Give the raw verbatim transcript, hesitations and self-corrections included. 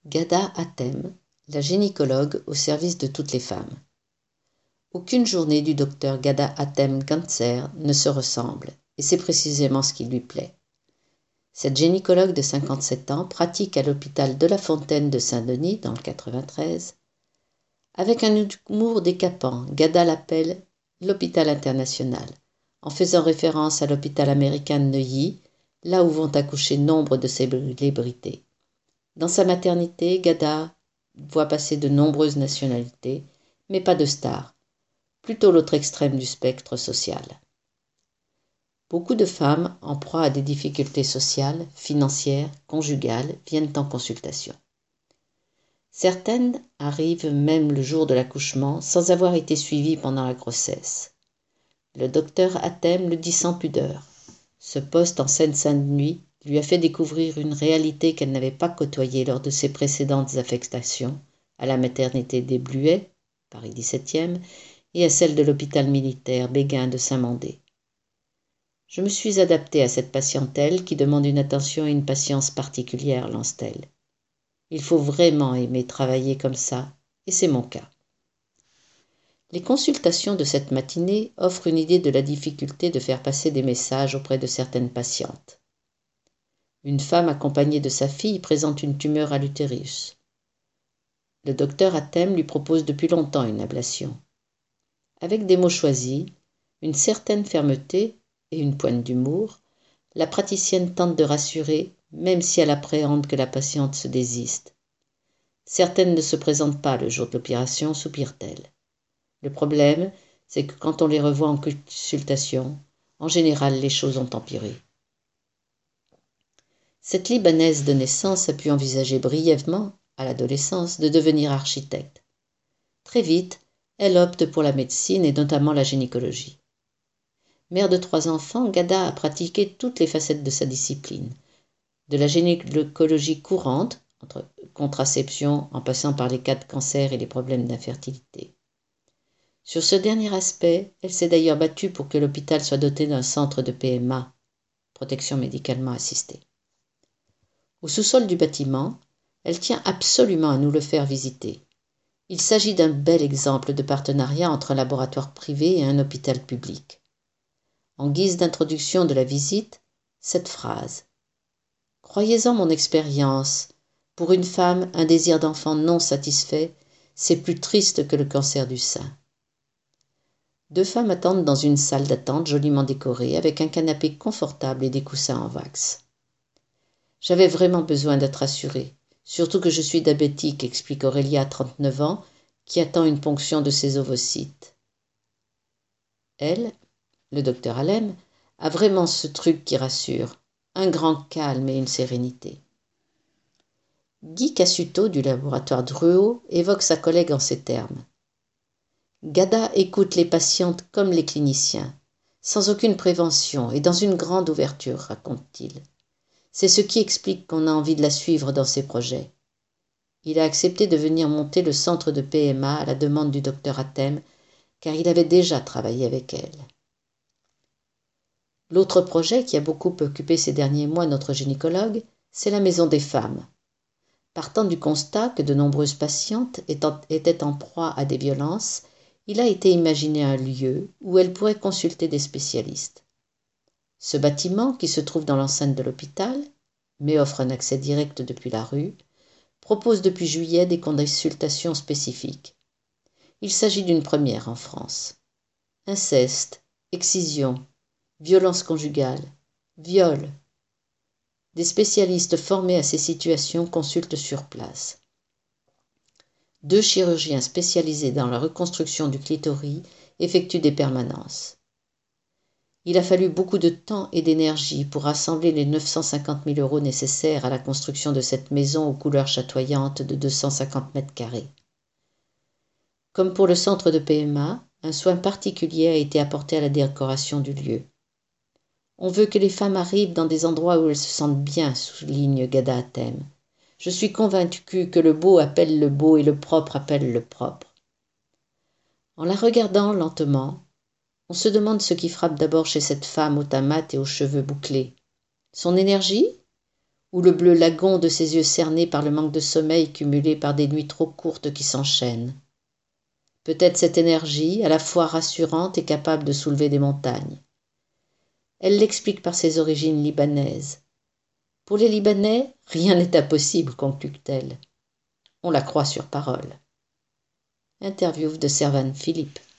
Ghada Hatem, la gynécologue au service de toutes les femmes. Aucune journée du docteur Ghada Hatem Gantzer ne se ressemble, et c'est précisément ce qui lui plaît. Cette gynécologue de cinquante-sept ans pratique à l'hôpital de la Fontaine de Saint-Denis, dans le quatre-vingt-treize. Avec un humour décapant, Ghada l'appelle l'hôpital international, en faisant référence à l'hôpital américain de Neuilly, là où vont accoucher nombre de célébrités. Dans sa maternité, Ghada voit passer de nombreuses nationalités, mais pas de stars, plutôt l'autre extrême du spectre social. Beaucoup de femmes, en proie à des difficultés sociales, financières, conjugales, viennent en consultation. Certaines arrivent même le jour de l'accouchement sans avoir été suivies pendant la grossesse. Le docteur Hatem le dit sans pudeur. Ce poste en Seine-Saint-Denis lui a fait découvrir une réalité qu'elle n'avait pas côtoyée lors de ses précédentes affectations, à la maternité des Bluets, Paris dix-septième, et à celle de l'hôpital militaire Béguin de Saint-Mandé. Je me suis adaptée à cette patientèle qui demande une attention et une patience particulières, lance-t-elle. Il faut vraiment aimer travailler comme ça, et c'est mon cas. Les consultations de cette matinée offrent une idée de la difficulté de faire passer des messages auprès de certaines patientes. Une femme accompagnée de sa fille présente une tumeur à l'utérus. Le docteur Hatem lui propose depuis longtemps une ablation. Avec des mots choisis, une certaine fermeté et une pointe d'humour, la praticienne tente de rassurer, même si elle appréhende que la patiente se désiste. Certaines ne se présentent pas le jour de l'opération, soupire-t-elle. Le problème, c'est que quand on les revoit en consultation, en général, les choses ont empiré. Cette Libanaise de naissance a pu envisager brièvement, à l'adolescence, de devenir architecte. Très vite, elle opte pour la médecine et notamment la gynécologie. Mère de trois enfants, Ghada a pratiqué toutes les facettes de sa discipline, de la gynécologie courante, entre contraception en passant par les cas de cancer et les problèmes d'infertilité. Sur ce dernier aspect, elle s'est d'ailleurs battue pour que l'hôpital soit doté d'un centre de P M A, protection médicalement assistée. Au sous-sol du bâtiment, elle tient absolument à nous le faire visiter. Il s'agit d'un bel exemple de partenariat entre un laboratoire privé et un hôpital public. En guise d'introduction de la visite, cette phrase. « Croyez-en mon expérience, pour une femme, un désir d'enfant non satisfait, c'est plus triste que le cancer du sein. » Deux femmes attendent dans une salle d'attente joliment décorée, avec un canapé confortable et des coussins en wax. J'avais vraiment besoin d'être rassurée, surtout que je suis diabétique, explique Aurélia, trente-neuf ans, qui attend une ponction de ses ovocytes. Elle, le docteur Hatem, a vraiment ce truc qui rassure, un grand calme et une sérénité. Guy Cassuto du laboratoire Drouot évoque sa collègue en ces termes. Ghada écoute les patientes comme les cliniciens, sans aucune prévention et dans une grande ouverture, raconte-t-il. C'est ce qui explique qu'on a envie de la suivre dans ses projets. Il a accepté de venir monter le centre de P M A à la demande du docteur Hatem, car il avait déjà travaillé avec elle. L'autre projet qui a beaucoup occupé ces derniers mois notre gynécologue, c'est la Maison des femmes. Partant du constat que de nombreuses patientes étaient en proie à des violences, il a été imaginé un lieu où elles pourraient consulter des spécialistes. Ce bâtiment, qui se trouve dans l'enceinte de l'hôpital, mais offre un accès direct depuis la rue, propose depuis juillet des consultations spécifiques. Il s'agit d'une première en France. Inceste, excision, violence conjugale, viol. Des spécialistes formés à ces situations consultent sur place. Deux chirurgiens spécialisés dans la reconstruction du clitoris effectuent des permanences. Il a fallu beaucoup de temps et d'énergie pour rassembler les neuf cent cinquante mille euros nécessaires à la construction de cette maison aux couleurs chatoyantes de deux cent cinquante mètres carrés. Comme pour le centre de P M A, un soin particulier a été apporté à la décoration du lieu. On veut que les femmes arrivent dans des endroits où elles se sentent bien, souligne Ghada Hatem. Je suis convaincue que le beau appelle le beau et le propre appelle le propre. En la regardant lentement, on se demande ce qui frappe d'abord chez cette femme au teint mat et aux cheveux bouclés. Son énergie ? ou le bleu lagon de ses yeux cernés par le manque de sommeil cumulé par des nuits trop courtes qui s'enchaînent. Peut-être cette énergie, à la fois rassurante et capable de soulever des montagnes. Elle l'explique par ses origines libanaises. Pour les Libanais, rien n'est impossible, conclut-elle. On la croit sur parole. Interview de Servan Philippe.